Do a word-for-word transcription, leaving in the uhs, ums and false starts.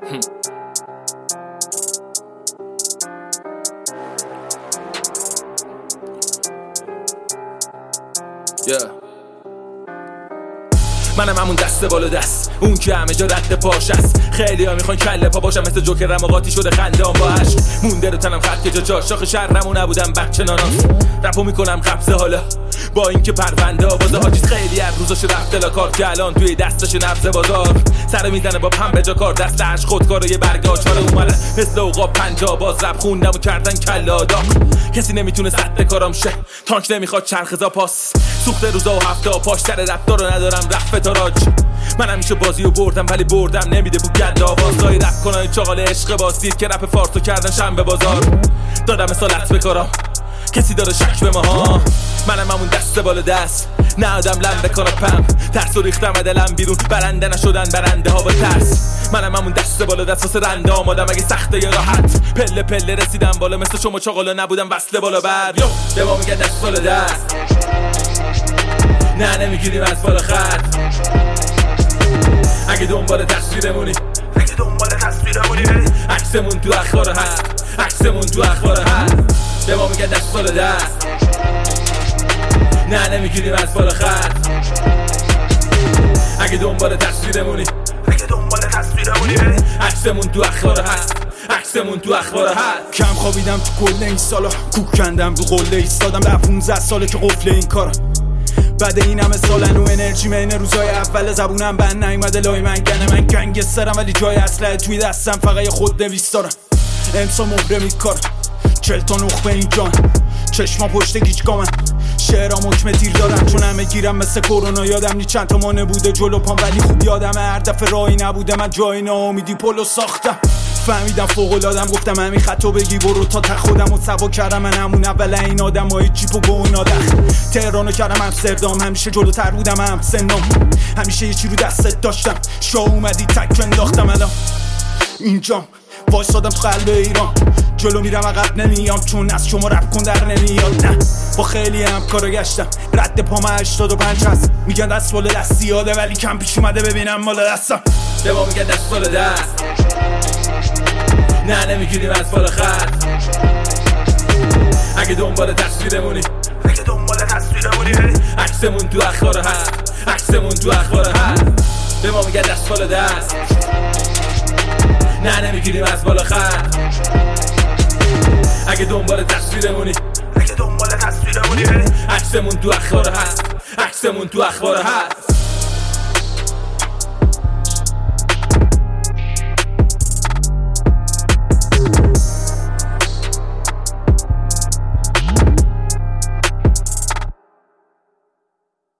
yeah. منم همون دست بالا دست، اون که همه جا رد پاش است. خیلی ها میخوان کله پا باشم مثل جوکر، رمقاتی شده خندام با عشق. مونده رو تنم خط که جا جا شاخ شهرمو نبودم بچه ناناس. رپو میکنم قبضه حالا با اینکه پرونده آوازه حاجیز خیلی از روزاش رفته لا کار که الان توی دستش نبض بازار. سر میزنه با پم به جا کار، دست عشق خودکار و یه برگه آچار اومده مثل اوقاب پنجا. باز رپ خوندم و کردن کلا داغ. کسی نمیتونه سد کارم شه، تانک نمیخواد چرخزا پاس. سوخت روزا و هفته پاش سر رپ رو ندارم رفت تاراج. من همیشه بازی رو بردم ولی بردم نمیده بود گند آوازای رپ کنای چاقال عشق باسید که رپ فارسو کردن شنبه بازار. دادم مثالت بکارم کسی داره شک به ماها. منم همون دست بالا دست، نه آدم لم به کاناپم. ترس و ریختم و دلم بیرون، برنده نشدن برنده ها با ترس. منم همون دست بالا دست واسه رنده آمادم اگه سخته یا راحت. پله پله رسیدم بالا مثل شما چاقالا نبودم وصله بالا بر. یو به ما میگن دست بالا دست، نه نمیگیریم از بالا خط. اگه دنبال تصویرمونی اگه دنبال تصویرمونی عکسمون تو اخبار هست، عکسمون تو اخبار هست. به ما میگن دست بالا دست، نه نمیگیریم از بالا خط. اگه دنبال تصویرمونی اگه دنبال تصویرمونی عکسمون تو اخبار هست، عکسمون تو اخبار هست. کم خوابیدم تو کل این سالا، کوک کندم رو قله ایستادم. در پونزده ساله که قفل این کارا. بعد این همه سالن و انرژی من روزای اول زبونم بند نیومده لای من گنه. من گنگسترم ولی جای اسلحه توی دستم فقط یه خود نویس دارم. امسا مهره میکارم چل تا نخبه این جان، چشما پشت گیجگامن. شعرام حکم تیر دارم چون همه گیرم مثل کرونا. یادم نی چند تا مانه بوده جلو پام ولی خوب یادم هر دفعه راهی نبوده من جای ناامیدی پلو ساختم. فهمیدم فوق‌العاده‌ام گفتم همین خطو بگی برو تا ته. خودم رو سوا کردم من همون اول این آدم های جیپ و گونادخ. تهرانو کردم امستردام، همیشه جلوتر بودم هم سنام. همیشه یه چی رو دستت داشتم، شاه اومدی تک انداختم. الان اینجام وایسادم تو قلب ایران، جلو میرم عقب نمیام چون از شما رپ کن در نمیاد. نه با خیلی هم کارو گشتم، رد پام هشتاد و پنج هست. میگن دست بالا دست زیاده ولی کم پیش اومده ببینم مال دستم. به ما میگن دست بالا دست، نه نمیگیریم از بالا خط. اگه دنبال تصویرمونی اگه دنبال تصویرمونی عکسمون تو اخبار هست، عکسمون تو اخبار هست. به ما میگن دست بالا دست، نه نمیگیریم از بالا خط. اگه دنبال تصویرمونی اگه دنبال تصویرمونی عکسمون تو اخبار هست، عکسمون تو اخبار هست.